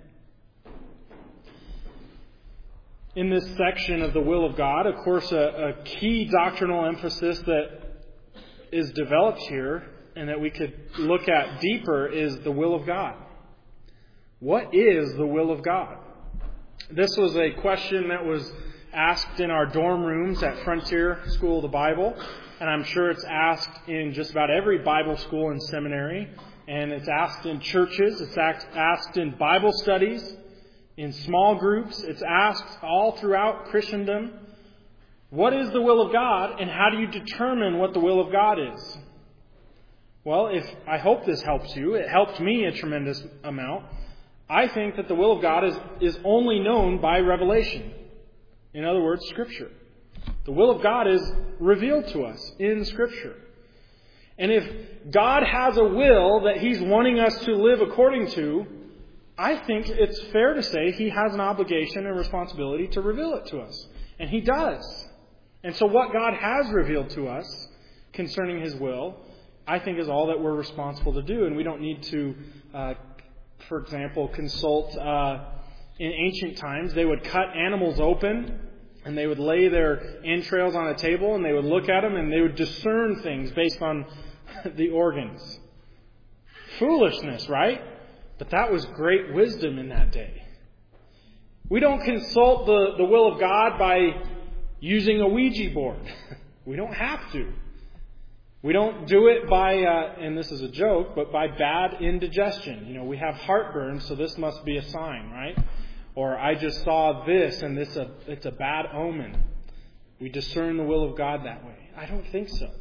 Speaker 1: In this section of the will of God, of course, a, a key doctrinal emphasis that is developed here and that we could look at deeper is the will of God. What is the will of God? This was a question that was asked in our dorm rooms at Frontier School of the Bible, and I'm sure it's asked in just about every Bible school and seminary, and it's asked in churches, it's asked in Bible studies, in small groups, it's asked all throughout Christendom. What is the will of God, and how do you determine what the will of God is? Well, if I hope this helps you, it helped me a tremendous amount. I think that the will of God is, is only known by revelation. In other words, Scripture. The will of God is revealed to us in Scripture. And if God has a will that He's wanting us to live according to, I think it's fair to say He has an obligation and responsibility to reveal it to us. And He does. And so what God has revealed to us concerning His will, I think is all that we're responsible to do. And we don't need to, uh, for example, consult... Uh, in ancient times, they would cut animals open and they would lay their entrails on a table and they would look at them and they would discern things based on the organs. Foolishness, right? But that was great wisdom in that day. We don't consult the, the will of God by using a Ouija board. We don't have to. We don't do it by, uh, and this is a joke, but by bad indigestion. You know, we have heartburn, so this must be a sign, right? Or I just saw this and this a, it's a bad omen. We discern the will of God that way. I don't think so.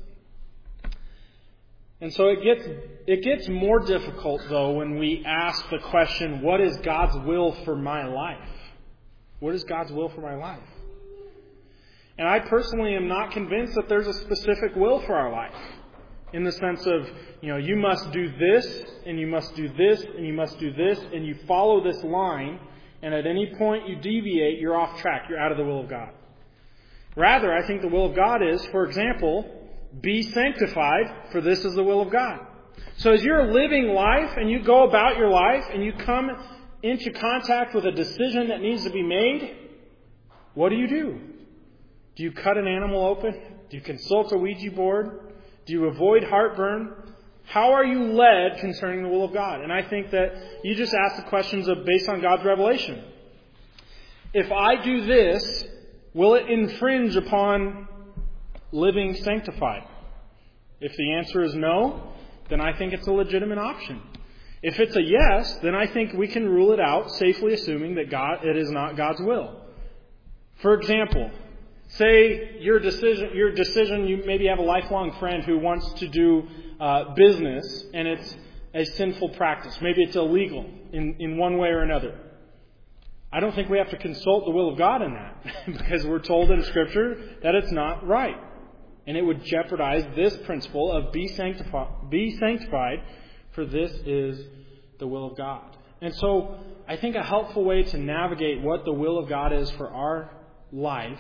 Speaker 1: And so it gets it gets more difficult, though, when we ask the question, what is God's will for my life? What is God's will for my life? And I personally am not convinced that there's a specific will for our life. In the sense of, you know, you must do this, and you must do this, and you must do this, and you follow this line, and at any point you deviate, you're off track, you're out of the will of God. Rather, I think the will of God is, for example, be sanctified, for this is the will of God. So as you're living life, and you go about your life, and you come into contact with a decision that needs to be made, what do you do? Do you cut an animal open? Do you consult a Ouija board? Do you avoid heartburn? How are you led concerning the will of God? And I think that you just ask the questions of based on God's revelation. If I do this, will it infringe upon living sanctified? If the answer is no, then I think it's a legitimate option. If it's a yes, then I think we can rule it out, safely assuming that God it is not God's will. For example, say your decision, your decision, you maybe have a lifelong friend who wants to do uh, business and it's a sinful practice. Maybe it's illegal in, in one way or another. I don't think we have to consult the will of God in that because we're told in Scripture that it's not right. And it would jeopardize this principle of be sanctified, be sanctified, for this is the will of God. And so I think a helpful way to navigate what the will of God is for our life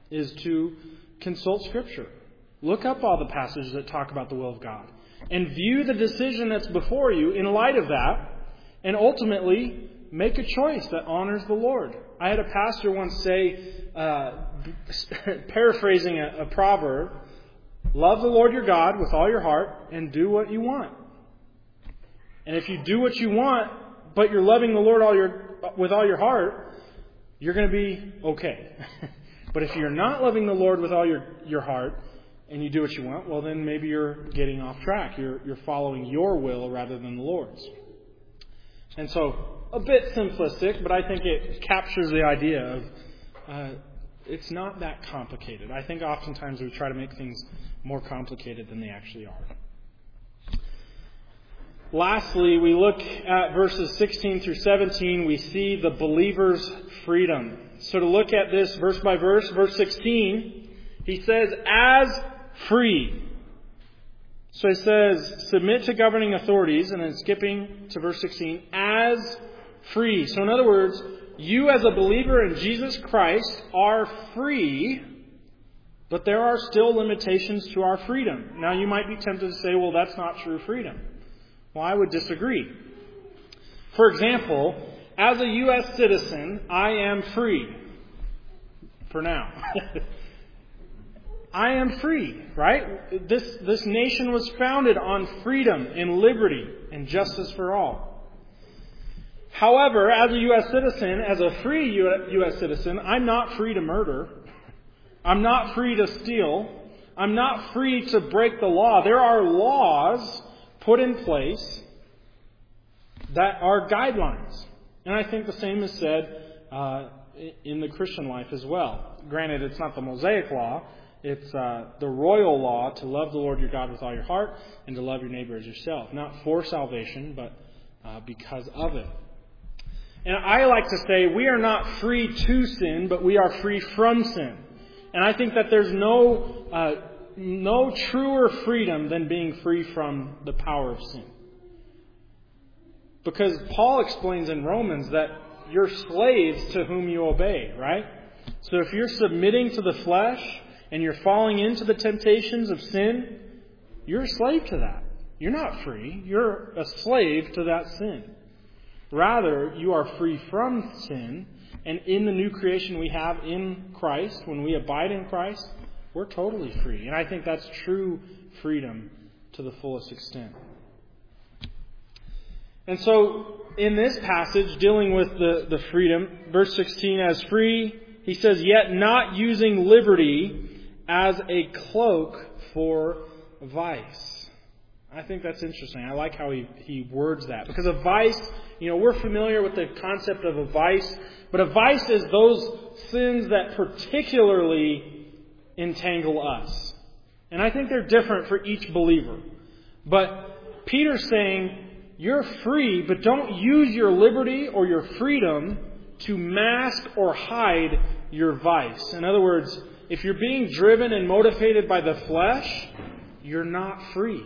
Speaker 1: is to consult Scripture. Look up all the passages that talk about the will of God. And view the decision that's before you in light of that. And ultimately, make a choice that honors the Lord. I had a pastor once say, uh, paraphrasing a, a proverb, love the Lord your God with all your heart and do what you want. And if you do what you want, but you're loving the Lord all your with all your heart, you're going to be okay. But if you're not loving the Lord with all your, your heart and you do what you want, well, then maybe you're getting off track. You're, you're following your will rather than the Lord's. And so, a bit simplistic, but I think it captures the idea of uh, it's not that complicated. I think oftentimes we try to make things more complicated than they actually are. Lastly, we look at verses sixteen through seventeen. We see the believer's freedom. So to look at this verse by verse, verse sixteen, he says, as free. So he says, submit to governing authorities, and then skipping to verse sixteen, as free. So in other words, you as a believer in Jesus Christ are free, but there are still limitations to our freedom. Now you might be tempted to say, well, that's not true freedom. Well, I would disagree. For example, as a U S citizen, I am free. For now. I am free, right? This, this nation was founded on freedom and liberty and justice for all. However, as a U S citizen, as a free U S citizen, I'm not free to murder. I'm not free to steal. I'm not free to break the law. There are laws put in place that are guidelines. And I think the same is said uh, in the Christian life as well. Granted, it's not the Mosaic law. It's uh, the royal law to love the Lord your God with all your heart and to love your neighbor as yourself. Not for salvation, but uh, because of it. And I like to say we are not free to sin, but we are free from sin. And I think that there's no uh, no truer freedom than being free from the power of sin. Because Paul explains in Romans that you're slaves to whom you obey, right? So if you're submitting to the flesh and you're falling into the temptations of sin, you're a slave to that. You're not free. You're a slave to that sin. Rather, you are free from sin, and in the new creation we have in Christ, when we abide in Christ, we're totally free. And I think that's true freedom to the fullest extent. And so, in this passage, dealing with the, the freedom, verse sixteen, as free, he says, yet not using liberty as a cloak for vice. I think that's interesting. I like how he, he words that. Because a vice, you know, we're familiar with the concept of a vice, but a vice is those sins that particularly entangle us. And I think they're different for each believer. But Peter's saying, you're free, but don't use your liberty or your freedom to mask or hide your vice. In other words, if you're being driven and motivated by the flesh, you're not free.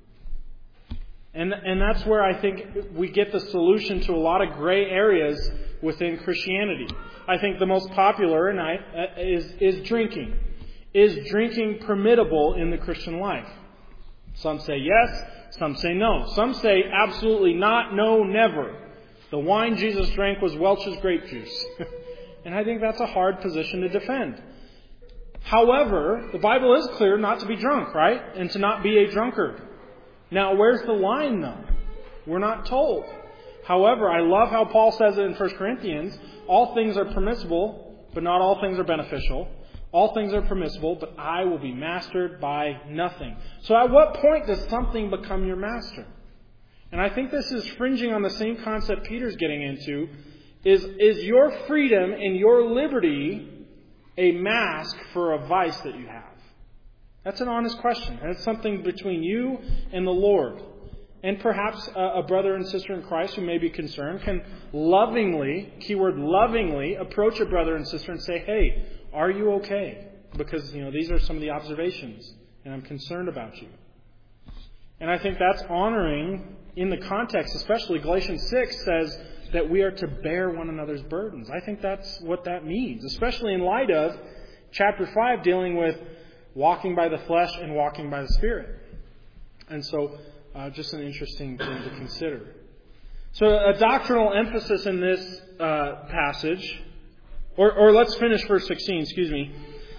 Speaker 1: And and that's where I think we get the solution to a lot of gray areas within Christianity. I think the most popular and I, uh, is is drinking. Is drinking permissible in the Christian life? Some say yes, some say no. Some say absolutely not, no, never. The wine Jesus drank was Welch's grape juice. And I think that's a hard position to defend. However, the Bible is clear not to be drunk, right? And to not be a drunkard. Now, where's the line, though? We're not told. However, I love how Paul says it in First Corinthians. All things are permissible, but not all things are beneficial. All things are permissible, but I will be mastered by nothing. So at what point does something become your master? And I think this is fringing on the same concept Peter's getting into. Is, is your freedom and your liberty a mask for a vice that you have? That's an honest question. And it's something between you and the Lord. And perhaps a, a brother and sister in Christ who may be concerned can lovingly, keyword lovingly, approach a brother and sister and say, hey, are you okay? Because, you know, these are some of the observations, and I'm concerned about you. And I think that's honoring, in the context, especially Galatians six says that we are to bear one another's burdens. I think that's what that means, especially in light of chapter five dealing with walking by the flesh and walking by the Spirit. And so, uh, just an interesting thing to consider. So, a doctrinal emphasis in this uh, passage, or, or let's finish verse sixteen, excuse me.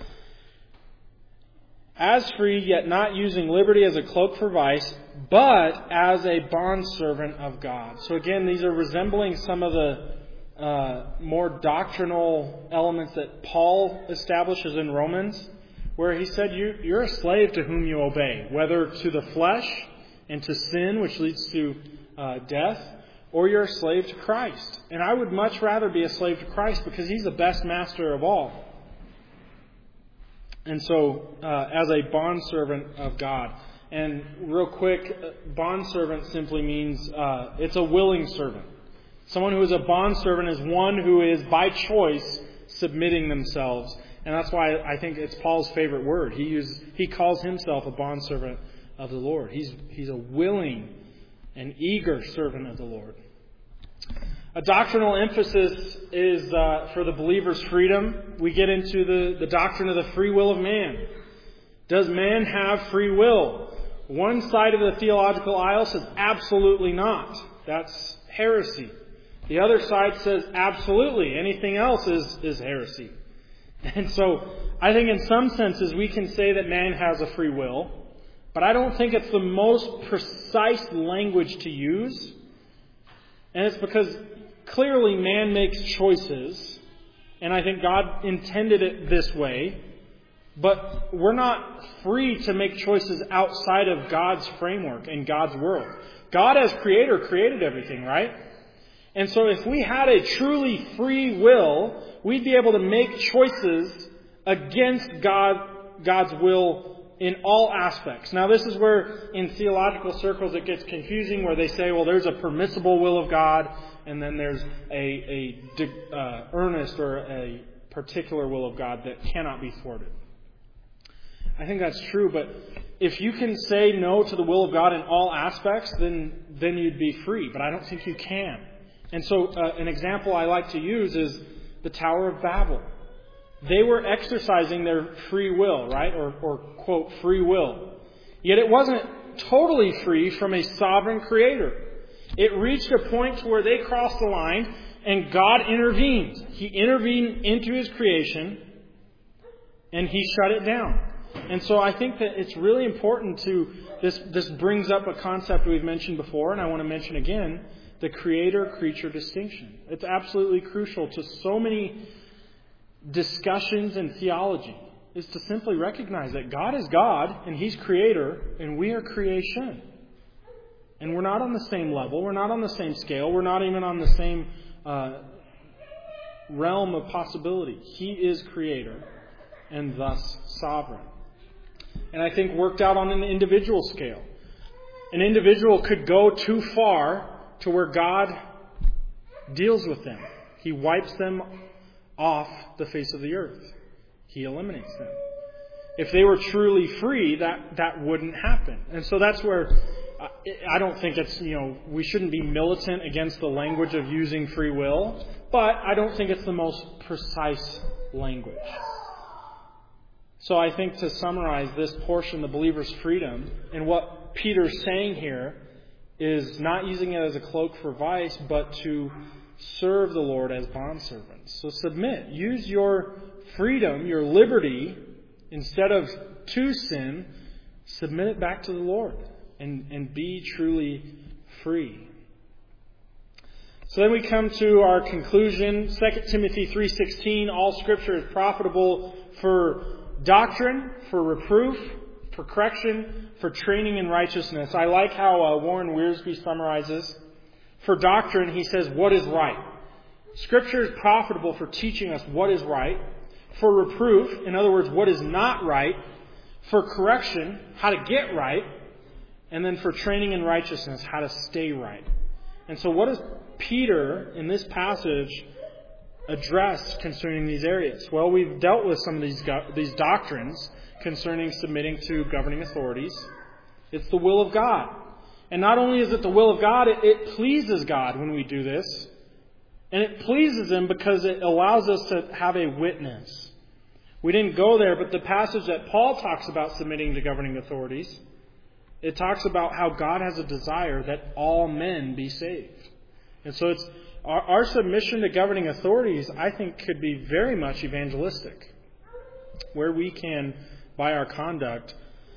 Speaker 1: As free, yet not using liberty as a cloak for vice, but as a bondservant of God. So again, these are resembling some of the uh, more doctrinal elements that Paul establishes in Romans, where he said, you, you're a slave to whom you obey, whether to the flesh and to sin, which leads to uh, death, or you're a slave to Christ. And I would much rather be a slave to Christ because He's the best master of all. And so, uh, as a bondservant of God. And real quick, bondservant simply means uh, it's a willing servant. Someone who is a bondservant is one who is, by choice, submitting themselves. And that's why I think it's Paul's favorite word. He uses, he calls himself a bondservant of the Lord. He's, he's a willing and eager servant of the Lord. A doctrinal emphasis is uh, for the believer's freedom. We get into the, the doctrine of the free will of man. Does man have free will? One side of the theological aisle says absolutely not. That's heresy. The other side says absolutely. Anything else is, is heresy. And so I think in some senses we can say that man has a free will, but I don't think it's the most precise language to use. And it's because clearly man makes choices, and I think God intended it this way, but we're not free to make choices outside of God's framework and God's world. God as creator created everything, right? And so if we had a truly free will, we'd be able to make choices against God, God's will in all aspects. Now this is where in theological circles it gets confusing, where they say, well, there's a permissible will of God, and then there's a, a uh, earnest or a particular will of God that cannot be thwarted. I think that's true, but if you can say no to the will of God in all aspects, then then you'd be free. But I don't think you can. And so uh, an example I like to use is the Tower of Babel. They were exercising their free will, right? Or, or quote, free will. Yet it wasn't totally free from a sovereign creator. It reached a point to where they crossed the line and God intervened. He intervened into His creation and He shut it down. And so I think that it's really important to, this, this brings up a concept we've mentioned before, and I want to mention again, the creator-creature distinction. It's absolutely crucial to so many discussions in theology, is to simply recognize that God is God, and He's creator, and we are creation. And we're not on the same level, we're not on the same scale, we're not even on the same uh, realm of possibility. He is creator, and thus sovereign. And I think worked out on an individual scale. An individual could go too far to where God deals with them. He wipes them off the face of the earth. He eliminates them. If they were truly free, that, that wouldn't happen. And so that's where I don't think it's, you know, we shouldn't be militant against the language of using free will, but I don't think it's the most precise language. So I think to summarize this portion, the believer's freedom, and what Peter's saying here is not using it as a cloak for vice, but to serve the Lord as bondservants. So submit. Use your freedom, your liberty, instead of to sin, submit it back to the Lord and, and be truly free. So then we come to our conclusion. Second Timothy three sixteen, all Scripture is profitable for doctrine, for reproof, for correction, for training in righteousness. I like how uh, Warren Wiersbe summarizes. For doctrine, he says, what is right? Scripture is profitable for teaching us what is right. For reproof, in other words, what is not right. For correction, how to get right. And then for training in righteousness, how to stay right. And so what does Peter, in this passage, address concerning these areas? Well, we've dealt with some of these these doctrines concerning submitting to governing authorities. It's the will of God. And not only is it the will of God, it, it pleases God when we do this. And it pleases Him because it allows us to have a witness. We didn't go there, but the passage that Paul talks about submitting to governing authorities, it talks about how God has a desire that all men be saved. And so it's our, our submission to governing authorities, I think, could be very much evangelistic, where we can, by our conduct,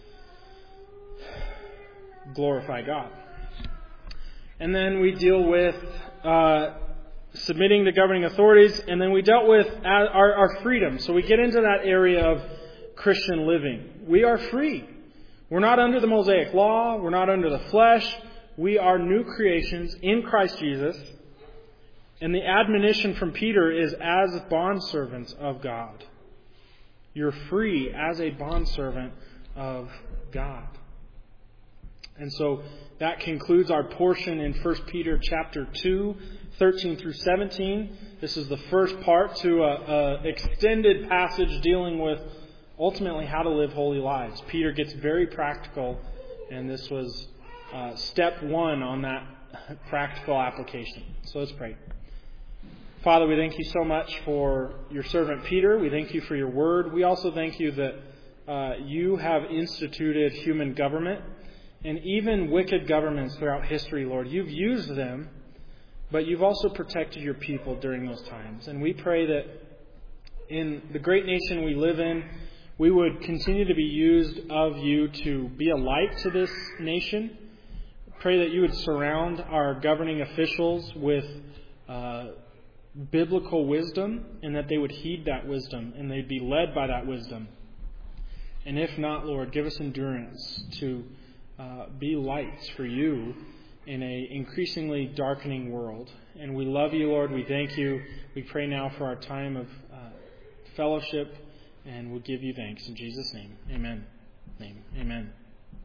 Speaker 1: glorify God. And then we deal with uh, submitting to governing authorities, and then we dealt with our, our freedom. So we get into that area of Christian living. We are free. We're not under the Mosaic law. We're not under the flesh. We are new creations in Christ Jesus. And the admonition from Peter is as bondservants of God. You're free as a bondservant of God. And so that concludes our portion in First Peter chapter two, thirteen through seventeen. This is the first part to an extended passage dealing with ultimately how to live holy lives. Peter gets very practical, and this was uh, step one on that practical application. So let's pray. Father, we thank you so much for your servant Peter. We thank you for your word. We also thank you that uh, you have instituted human government. And even wicked governments throughout history, Lord, you've used them, but you've also protected your people during those times. And we pray that in the great nation we live in, we would continue to be used of you to be a light to this nation. Pray that you would surround our governing officials with uh, biblical wisdom, and that they would heed that wisdom, and they'd be led by that wisdom. And if not, Lord, give us endurance to Uh, be lights for you in a increasingly darkening world. And we love you, Lord. We thank you. We pray now for our time of uh, fellowship, and we'll give you thanks in Jesus' name. Amen. Amen. Amen.